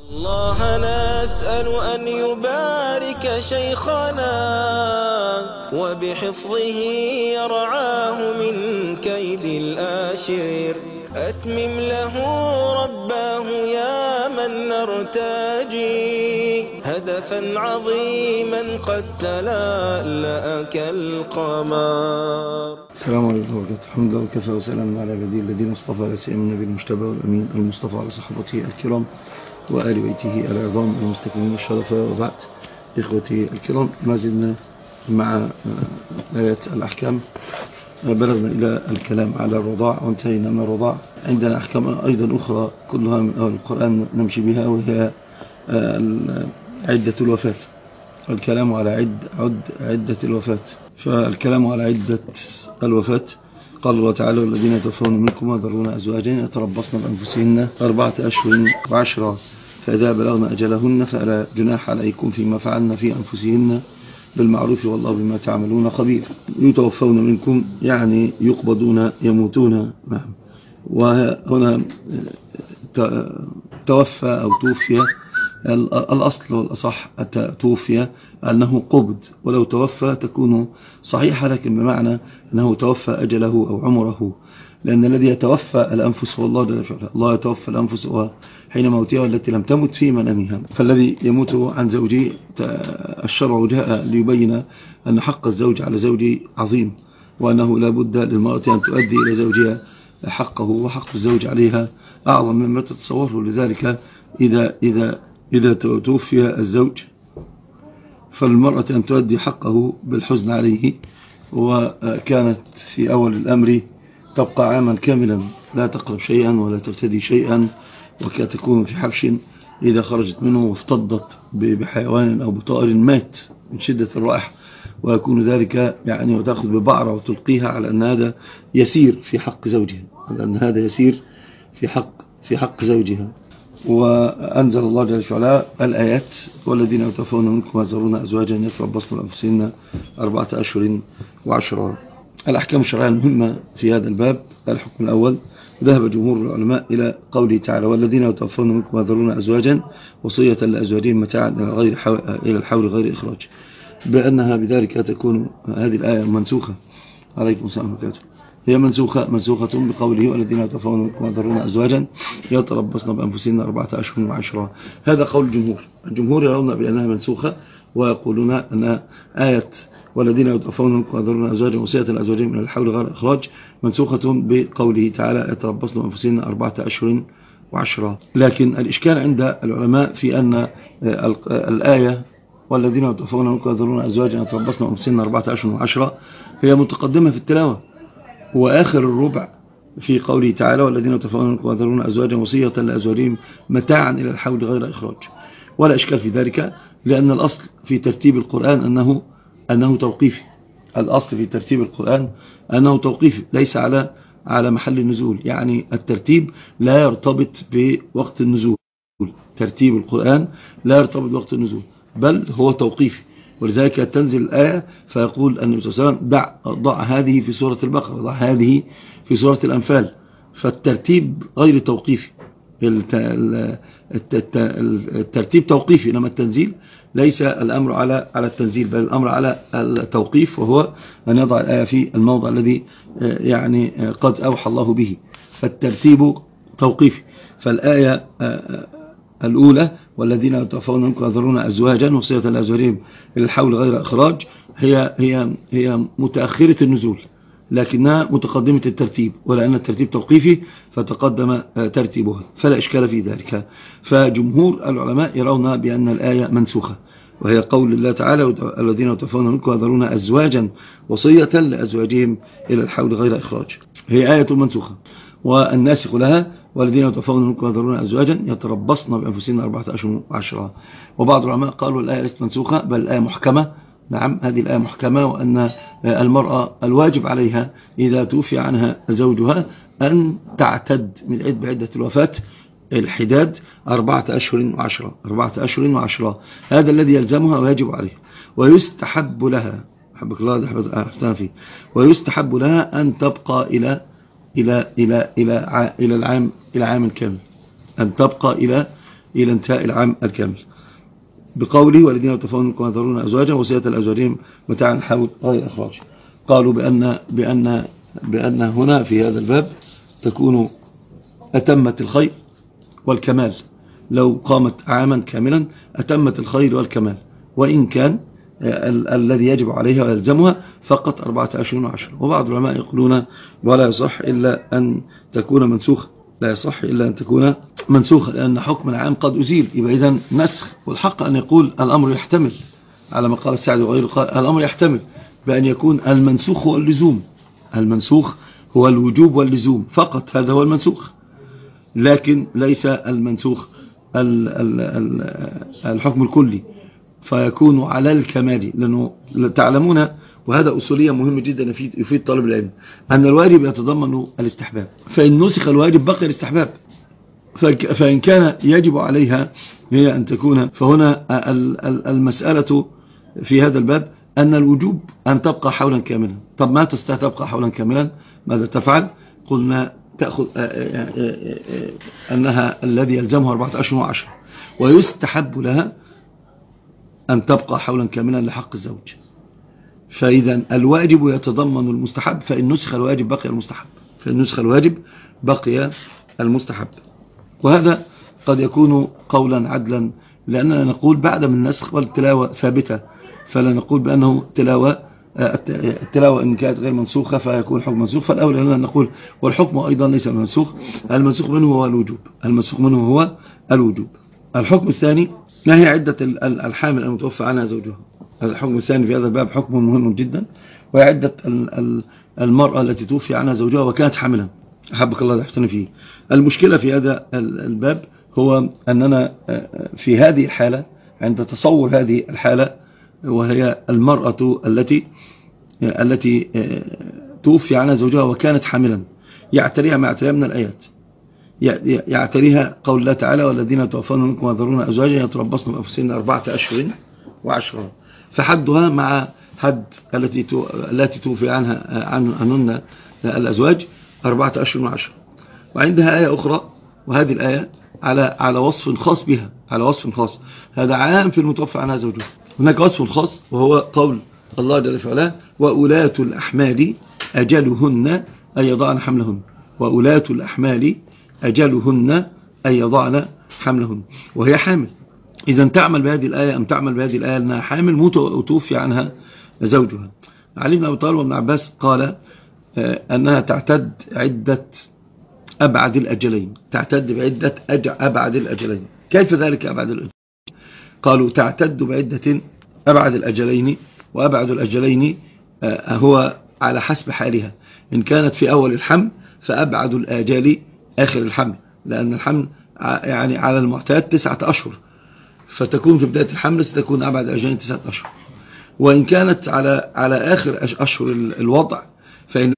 الله نسأل أن يبارك شيخنا وبحفظه يرعاه من كيد الآشر. أتمم له رباه يا من نرتجي هدفا عظيما قد تلألأ كالقمر. السلام عليكم ورحمة الله. الحمد لله وكفى وسلام على عباده الذين اصطفى، لا سيما النبي المجتبى والأمين المصطفى على صحبته الكرام وآل بيته العظام المستكملين الشرفاء. وبعد، إخوتي الكرام، ما زلنا مع آيات الأحكام. بلغنا إلى الكلام على الرضاع وانتهينا من الرضاع. عندنا أحكام أيضا أخرى كلها من القرآن نمشي بها، وهي عدة الوفاة. الكلام على عدة الوفاة. فالكلام على عدة الوفاة، قال الله تعالى: والذين يتوفون منكم ويذرون أزواجا يتربصن بأنفسهن 4 أشهر و10، فإذا بلغن أجلهن فلا جناح عليكم فيما فعلن في أنفسهن بالمعروف والله بما تعملون خبير. يتوفون منكم يعني يقبضون، يموتون. نعم. وهنا توفى أو توفي، الأصل والأصح توفي أنه قبض، ولو توفى تكون صحيحة، لكن بمعنى أنه توفى أجله أو عمره، لأن الذي يتوفى الأنفس هو الله جل وعلا. الله يتوفى الأنفس حين موتها التي لم تمت في منامها. فالذي يموت عن زوجه، الشرع جاء ليبين أن حق الزوج على زوجه عظيم، وأنه لا بد للمرأة أن تؤدي إلى زوجها حقه، وحق الزوج عليها أعظم مما تتصوره. لذلك إذا توفي الزوج فالمرأة أن تؤدي حقه بالحزن عليه، وكانت في أول الأمر تبقى عاما كاملا لا تقرب شيئا ولا ترتدي شيئا، وكتكون في حبش إذا خرجت منه وافتضت بحيوان أو بطائر مات من شدة الرائحة، ويكون ذلك يعني وتأخذ ببعرة وتلقيها على أن هذا يسير في حق زوجها، لأن هذا يسير في حق زوجها. وأنزل الله جل وعلا الآيات: والذين يتوفون منكم ويذرون أزواجا يتربصن بأنفسهن 4 أشهر و10. الأحكام الشرعية المهمة في هذا الباب. الحكم الأول: ذهب جمهور العلماء إلى قوله تعالى: والذين يتوفون منكم ويذرون أزواجا وصية لأزواجهم متاعا إلى الحول غير إخراج، بأنها بذلك تكون هذه الآية منسوخة. عليكم السلام ورحمة الله. هي منسوخة بقوله: والذين يتوفون منكم ويذرون أزواجا يتربصن بأنفسهن 4 أشهر و10. هذا قول الجمهور. الجمهور يرون بأنها منسوخة، ويقولون أن آية والذين يتوفون منكم ويذرون أزواجا وصية لأزواجهم إلى الحول غير إخراج منسوخة بقوله تعالى: يتربصن بأنفسهن 4 أشهر و10. لكن الإشكال عند العلماء في أن الآية والذين يتوفون منكم ويذرون أزواجا يتربصن بأنفسهن 4 أشهر و10 هي متقدمة في التلاوة، وآخر الربع في قوله تعالى: والذين يتوفون منكم ويذرون أزواجا وصية لأزواجهم متاعا إلى الحول غير إخراج. ولا إشكال في ذلك، لأن الأصل في ترتيب القرآن أنه توقيفي. الأصل في ترتيب القرآن أنه توقيفي، ليس على محل النزول. يعني الترتيب لا يرتبط بوقت النزول. ترتيب القرآن لا يرتبط بوقت النزول، بل هو توقيفي. ولذلك تنزل الآية فيقول النبي صلى الله عليه وسلم: ضع هذه في سورة البقرة، ضع هذه في سورة الأنفال. فالترتيب غير توقيفي. الترتيب توقيفي، إنما التنزيل ليس الأمر على التنزيل، بل الأمر على التوقيف، وهو أن يضع الآية في الموضع الذي يعني قد أوحى الله به. فالترتيب توقيفي. فالآية الأولى: والذين يتوفون منكم ويذرون أزواجا وصية لأزواجهم إلى الحول غير إخراج، هي متأخرة النزول، لكنها متقدمة الترتيب، ولأن الترتيب توقيفي فتقدم ترتيبها، فلا إشكال في ذلك. فجمهور العلماء يرون بأن الآية منسوخة، وهي قول الله تعالى: الذين يتوفون منكم ويذرون أزواجا وصية لأزواجهم إلى الحول غير إخراج. هي آية منسوخة، والناسخ لها: والذين يتوفون منكم ويذرون أزواجا يتربصن بأنفسهن 4 أشهر و10. وبعض العلماء قالوا الآية ليست منسوخة، بل الآية محكمة. نعم، هذه الآية محكمة، وأن المرأة الواجب عليها إذا توفي عنها زوجها أن تعتد من بعدة الوفاة الحداد 4 أشهر و10. 4 أشهر و10 هذا الذي يلزمها ويجب عليها. ويستحب لها، حبك الله حفتنا فيه، ويستحب لها أن تبقى إلى عام كامل، أن تبقى إلى انتهاء العام الكامل. بقوله والذين يتوفون منكم ويذرون أزواجا وصية لأزواجهم متاعا حول غير إخراج. قالوا بأن هنا في هذا الباب تكون أتمت الخير والكمال، لو قامت عاما كاملا أتمت الخير والكمال، وإن كان الذي يجب عليها ويلزمها فقط 4 أشهر وعشرة. وبعض العلماء يقولون ولا يصح إلا أن تكون منسوخة، لا يصح إلا أن تكون منسوخة، لأن حكم العام قد أزيل، يبقى إذن نسخ. والحق أن يقول الأمر يحتمل على ما قال السعدي وغيره، قال الأمر يحتمل بأن يكون المنسوخ هو اللزوم، المنسوخ هو الوجوب واللزوم فقط، هذا هو المنسوخ، لكن ليس المنسوخ الحكم الكلي، فيكون على الكمال. لأنه تعلمون، وهذا أصولية مهم جدا يفيد طالب العلم، أن الواجب يتضمن الاستحباب، فإن نسخ الواجب بقي الاستحباب، فإن كان يجب عليها هي أن تكون، فهنا المسألة في هذا الباب أن الوجوب أن تبقى حولا كاملا. طب ما تبقى حولا كاملا ماذا تفعل؟ قلنا تأخذ أنها الذي يلزمها 4 أشهر وعشرة، ويستحب لها أن تبقى حولا كاملا لحق الزوج. فإذا الواجب يتضمن المستحب، فإن نسخ الواجب بقي المستحب، فإن نسخ الواجب بقي المستحب. وهذا قد يكون قولا عدلا، لأننا نقول بعد من النسخ والتلاوة ثابتة، فلا نقول بأنه التلاوة إن كانت غير منسوخة فيكون حكم منسوخ، فالأولى لنا نقول والحكم أيضا ليس منسوخ، المنسوخ منه هو الوجوب، المنسوخ منه هو الوجوب. الحكم الثاني ما هي عدة الحامل المتوفى عنها زوجها. الحكم الثاني في هذا الباب حكم مهم جدا، وهي عدة المرأة التي توفي عنها زوجها وكانت حاملا، أحبك الله يحتني فيه. المشكلة في هذا الباب هو أننا في هذه الحالة، عند تصور هذه الحالة، وهي المرأة التي توفي عنها زوجها وكانت حاملا، يعتريها ما يعتريها من الآيات، يعتريها قول الله تعالى والذين يتوفون منكم ويذرون أزواجا يتربصن بأنفسهن 4 أشهر وعشرة، فحدها مع حد التي توفي عنهن الأزواج 4 أشهر وعشرة. وعندها آية أخرى، وهذه الآية على وصف خاص بها، على وصف خاص، هذا عام في المتوفى عنها زوجها. هناك وصف خاص وهو قول الله جل وعلا وأولاة الأحمال أجلهن أن يضعن حملهن، وأولاة الأحمال أجلهن أن يضعن حملهن، وهي حامل. إذا تعمل بهذه الآية أم تعمل بهذه الآية أنها حامل متوفي عنها زوجها. علي بن أبي طالب وابن عباس قال أنها تعتد عدة أبعد الأجلين، تعتد بعدة أبعد الأجلين. كيف ذلك أبعد الأجلين؟ قالوا تعتد بعدة أبعد الأجلين، وأبعد الأجلين هو على حسب حالها، إن كانت في أول الحمل فأبعد الآجال آخر الحمل، لأن الحمل يعني على المعتاد 9 أشهر، فتكون في بداية الحمل ستكون أبعد الأجلين 9 أشهر. وإن كانت على آخر أشهر الوضع فإن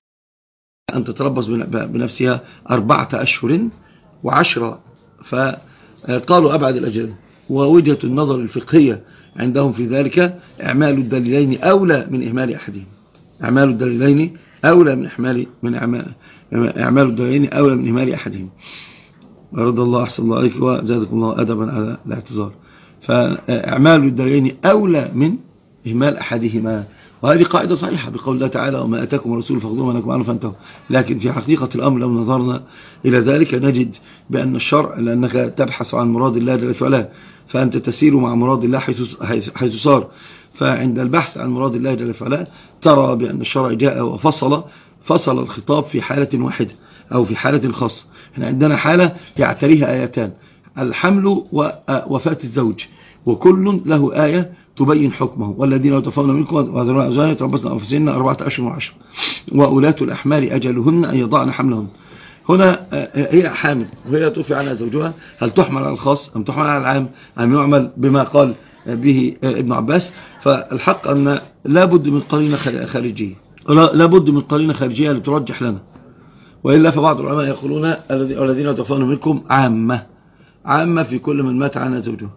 أن تتربص بنفسها 4 أشهر وعشرة، فقالوا أبعد الأجلين. ووجهة النظر الفقهية عندهم في ذلك إعمال الدليلين أولى من إهمال أحدهم، إعمال الدليلين أولى من إعمال الدليلين أولى من إهمال أحدهم. ورد الله أحسن الله عليك وزادكم الله أدبا على الاعتذار. فإعمال الدليلين أولى من إهمال أحدهما، وهذه قاعدة صحيحة بقول الله تعالى وما أتاكم الرسول فخذوه وما نهاكم عنه فانتهوا. لكن في حقيقة الأمر لو نظرنا إلى ذلك نجد بأن الشرع، لأنك تبحث عن مراد الله جل وعلا، فأنت تسير مع مراد الله حيث صار، فعند البحث عن مراد الله جل وعلا ترى بأن الشرع جاء وفصل الخطاب في حالة واحدة أو في حالة خاصة. احنا عندنا حالة يعتريها آيتان، الحمل ووفاة الزوج، وكل له آية تبين حكمه. والذين يتوفون منكم ويذرون أزواجا يتربصن بأنفسهن 4 أشهر وعشرة، وأولاة الأحمال أجلهن أن يضعن حملهن. هنا هي حامل وهي توفي عنها زوجها، هل تحمل على الخاص أم تحمل على العام أم يعمل بما قال به ابن عباس؟ فالحق أن لابد من قرينة خارجية، لابد من قرينة خارجية لترجح لنا، وإلا فبعض العلماء يقولون الذين يتوفون منكم عامة في كل من مات عنها زوجها،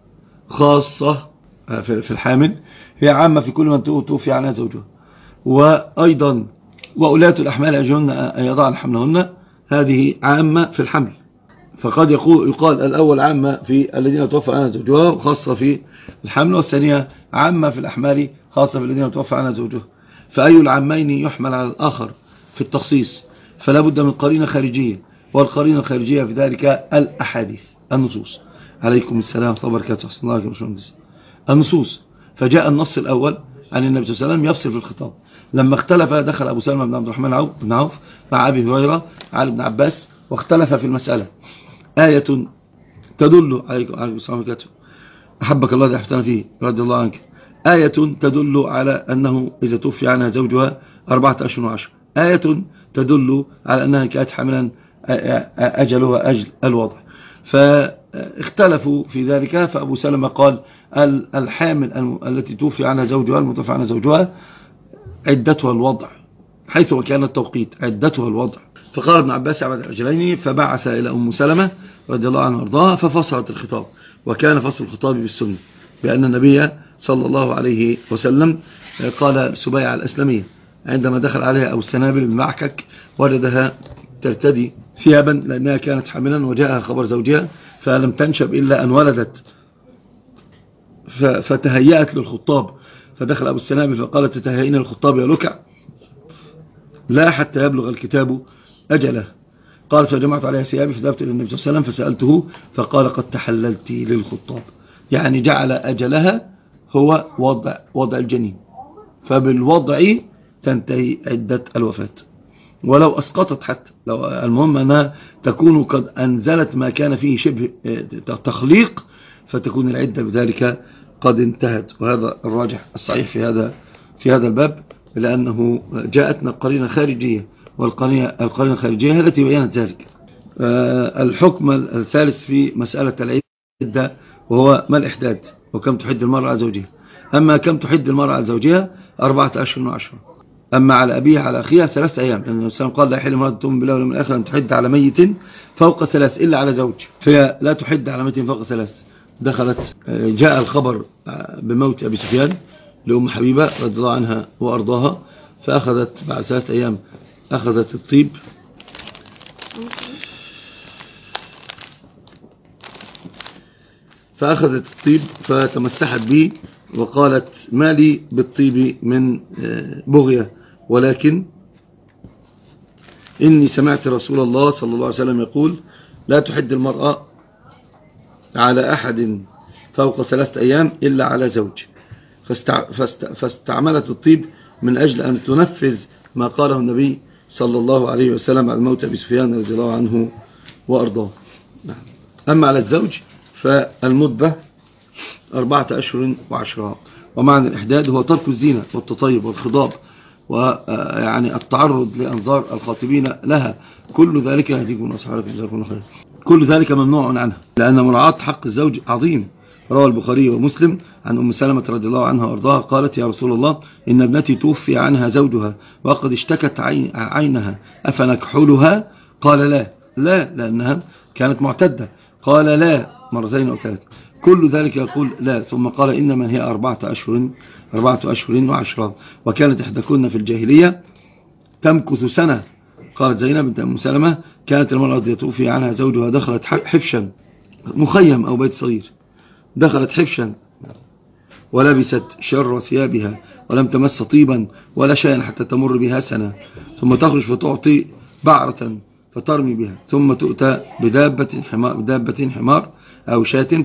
خاصة في الحامل هي عامة في كل من توفي عنها زوجها. وأيضا وأولاة الأحمال أجلهن أن يضعن حملهن، هذه عامة في الحمل، فقد يقال الأول عامة في الذين توفى عنها زوجها خاصة في الحمل، والثانية عامة في الأحمال خاصة في الذين توفى عنها زوجها. فأي العامين يحمل على الآخر في التخصيص؟ فلا بد من قرينة خارجية، والقرينة الخارجية في ذلك الأحاديث النصوص. عليكم السلام ورحمة الله وبركاته. حسن الله عليكم. النصوص، فجاء النص الأول عن النبي صلى الله عليه وسلم يفصل في الخطاب. لما اختلف دخل أبو سلمة بن عبد الرحمن بن عوف مع أبي هريرة علي بن عباس واختلف في المسألة. آية تدل عليكم السلام وبركاته أحبك الله أحبتنا فيه رضي الله عنك. آية تدل على أنه إذا توفي عنها زوجها 4 أشهر و10. آية تدل على أنها كانت حاملا أجلها أجل الوضع. فاختلفوا في ذلك. فأبو سلمة قال الحامل التي توفي عنها زوجها المتوفى عنها زوجها عدتها الوضع، حيث وكان التوقيت عدتها الوضع. فقال ابن عباس عبد الأجلين فبعث إلى أم سلمة رضي الله عنها وارضاها ففصلت الخطاب. وكان فصل الخطاب بالسنة، بأن النبي صلى الله عليه وسلم قال سبيعة الأسلمية عندما دخل عليها أبو السنابل بمعكك وجدها ترتدي ثيابا لأنها كانت حاملا وجاءها خبر زوجها فلم تنشب إلا أن ولدت، فتهيأت للخطاب. فدخل أبو السنابل فقالت تتهيئين للخطاب يا لكع؟ لا حتى يبلغ الكتاب أجله. قالت فجمعت عليها ثيابي فذهبت إلى النبي صلى الله عليه وسلم فسألته فقال قد تحللت للخطاب، يعني جعل أجلها هو وضع الجنين، فبالوضع تنتهي عدة الوفاة ولو أسقطت حتى، لو المهم أنها تكون قد أنزلت ما كان فيه شبه تخليق فتكون العدة بذلك قد انتهت. وهذا الراجح الصحيح في هذا الباب، لأنه جاءتنا قرينة خارجية، والقرينة الخارجية هي التي بيّنت ذلك. الحكم الثالث في مسألة العدة وهو ما الإحداد وكم تحد المرأة على زوجها. أما كم تحد المرأة على زوجها 4 أشهر و10. أما على أبيها على أخيها 3 أيام، لأن النبي صلى الله عليه وسلم قال لا يحل امرأة تؤمن بالله واليوم الآخر أن تحد على ميت فوق 3 إلا على زوج، فهي لا تحد على ميت فوق 3. دخلت جاء الخبر بموت أبي سفيان لأم حبيبة رضي الله عنها وأرضاها، فأخذت بعد 3 أيام أخذت الطيب فتمسحت به وقالت ما لي بالطيب من بغية، ولكن إني سمعت رسول الله صلى الله عليه وسلم يقول لا تحد المرأة على أحد فوق 3 أيام إلا على زوج. فاستعملت الطيب من أجل أن تنفذ ما قاله النبي صلى الله عليه وسلم على موت أبي سفيان رضي الله عنه وأرضاه. أما على الزوج فالمدة 4 أشهر و10. ومعنى الإحداد هو ترك الزينة والتطيب والخضاب ويعني التعرض لأنظار الخاطبين لها، كل ذلك يهديكم أصحابكم جزاكم الله خير، كل ذلك ممنوع عنها، لأن مراعاة حق الزوج عظيم. روى البخاري ومسلم عن أم سلمة رضي الله عنها وارضاها قالت يا رسول الله إن ابنتي توفي عنها زوجها وقد اشتكت عينها أفنكحلها؟ قال لا لأنها كانت معتدة. قال لا 2 أو 3. كل ذلك يقول لا. ثم قال إنما هي 4 أشهر و10. وكانت إحداكن في الجاهلية تمكث سنة. قالت زينب بنت أم سلمة كانت المرأة التي توفي عنها زوجها دخلت حفشا مخيم أو بيت صغير، دخلت حفشا ولبست شر ثيابها ولم تمس طيبا ولا شيئا حتى تمر بها سنة، ثم تخرج فتعطي بعرة فترمي بها، ثم تؤتى بدابة حمار أو شاة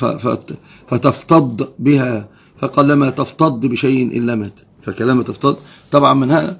فتفتض بها، فقلما تفتض بشيء إلا مات. فكلما تفتض طبعا منها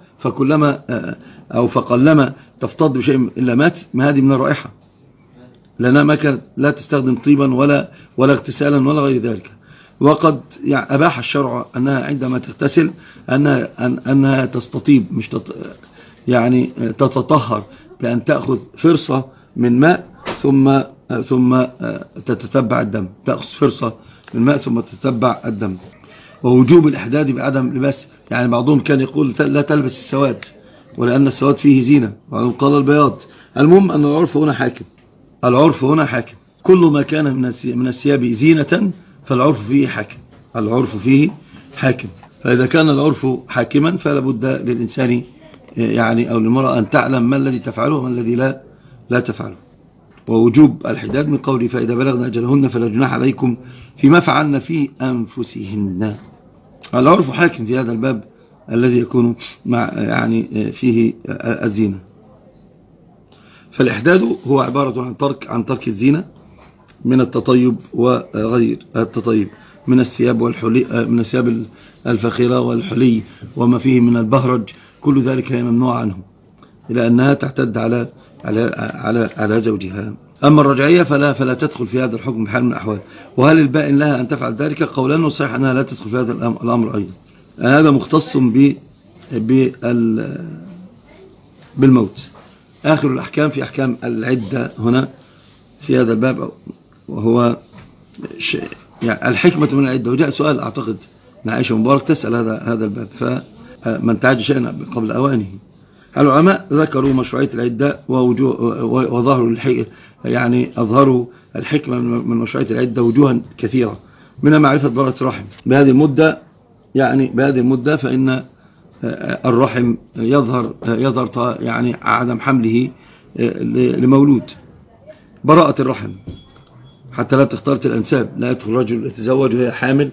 فقلما تفتض بشيء إلا مات، ما هذه من الرائحة، لأنها ما كانت لا تستخدم طيبا ولا اغتسالا ولا غير ذلك. وقد أباح الشرع أنها عندما تغتسل أنها تستطيب يعني تتطهر بأن تأخذ فرصة من ماء ثم تتتبع الدم، تأخذ فرصة من ماء ثم تتتبع الدم. ووجوب الإحداد بعدم لباس، يعني بعضهم كان يقول لا تلبس السواد ولأن السواد فيه زينة، وبعضهم قال البياض. المهم أن العرف هنا حاكم، كل ما كان من الثياب زينة فالعرف فيه حاكم. فإذا كان العرف حاكما فلا بد للإنسان يعني أو للمرأة أن تعلم ما الذي تفعله وما الذي لا تفعله. ووجوب الحداد من قوله فإذا بلغنا أجلهن فلا جناح عليكم فيما فعلن في أنفسهن. العرف حاكم في هذا الباب الذي يكون مع يعني فيه الزينة. فالإحداد هو عبارة عن ترك الزينة من التطيب وغير التطيب، من الثياب والحلي، من الثياب الفاخرة والحلي وما فيه من البهرج، كل ذلك هي ممنوع عنه إلى أنها تعتد على زوجها. أما الرجعية فلا تدخل في هذا الحكم بحال من الأحوال. وهل البائن لها أن تفعل ذلك؟ قولان وصحيح أنها لا تدخل في هذا الأمر أيضا. هذا مختص بالموت. آخر الأحكام في أحكام العدة هنا في هذا الباب، وهو يعني الحكمة من العدة. وجاء سؤال أعتقد من عائشة مبارك تسأل هذا الباب، فمن تعج شيئا قبل أوانه. العلماء ذكروا مشروعية العدة وظهروا يعني أظهروا الحكمة من مشروعية العدة وجوها كثيرة، منها معرفة براءة الرحم بهذه المدة، فإن الرحم يظهر يعني عدم حمله لمولود. براءة الرحم حتى لا تختلط الأنساب، لا يدخل رجل يتزوج وهي حامل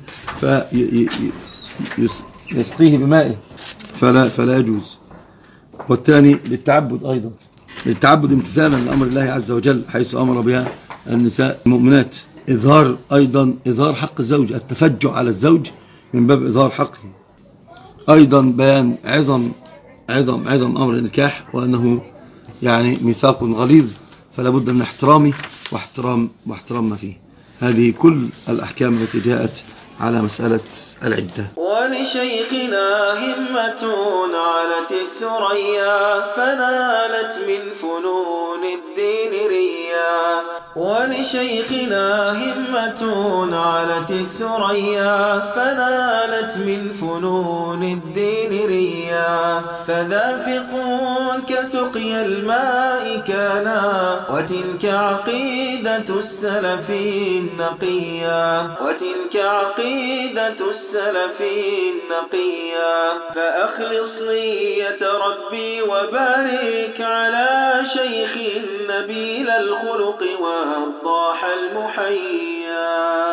فيسقيه بمائه، فلا يجوز. والثاني للتعبد أيضا، للتعبد امتثالا لأمر الله عز وجل حيث أمر بها النساء المؤمنات. إظهار حق الزوج، التفجع على الزوج من باب إظهار حقه. أيضا بيان عظم أمر النكاح، وأنه يعني ميثاق غليظ فلا بد من احترامه واحترام ما فيه. هذه كل الأحكام التي جاءت على مسألة العدة. ولشيخنا همة علت الثريا فنالت من فنون الدين ريا. ولشيخنا همة علت الثريا فنالت من فنون الدين ريا. فذا فقه كسقي الماء كانا وتلك عقيدة السلف النقيا. فأخلص نية ربي وبارك على شيخ نبيل الخلق وأوضاح المحيا.